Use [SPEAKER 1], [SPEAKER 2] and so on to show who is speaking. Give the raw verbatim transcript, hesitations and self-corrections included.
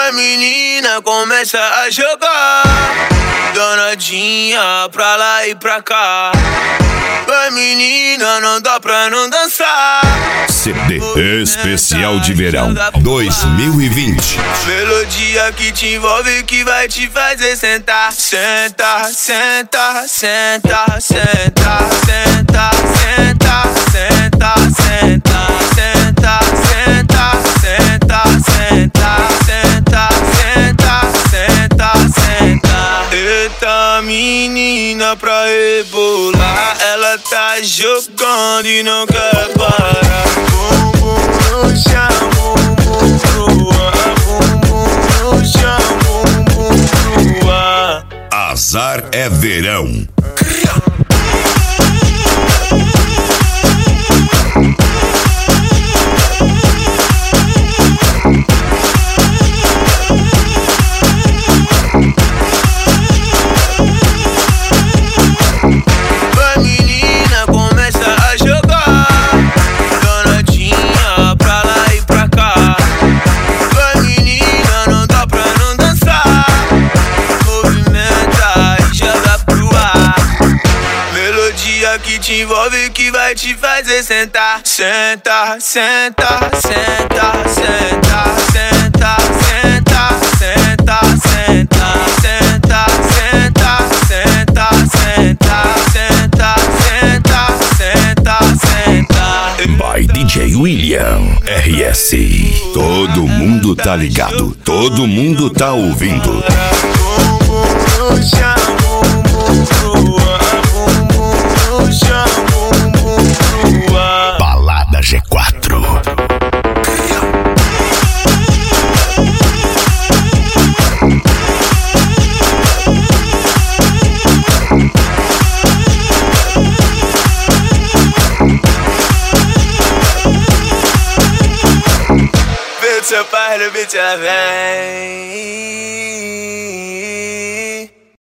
[SPEAKER 1] A menina começa a jogar danadinha pra lá e pra cá. A menina não dá pra não dançar.
[SPEAKER 2] C D Especial de Verão dois mil e vinte.
[SPEAKER 1] Melodia que te envolve, que vai te fazer sentar. Senta, senta, senta, senta, senta, senta, senta, senta, senta, senta, senta, senta, senta, senta, senta, senta. Eita menina pra rebolar, ela tá jogando e não quer parar. Bum bum no chão, bum bum pro ar, bum bum no chão, bum bum pro ar.
[SPEAKER 2] Azar é verão. Que te envolve, que vai te fazer sentar. Senta, senta, senta, senta, senta, senta, senta, senta, senta, senta, senta, senta, senta, senta, senta, senta. By D J William R S. Todo mundo tá ligado, todo mundo tá ouvindo. Balada G quatro.
[SPEAKER 1] Bitch, seu pai, bitch, ela vem.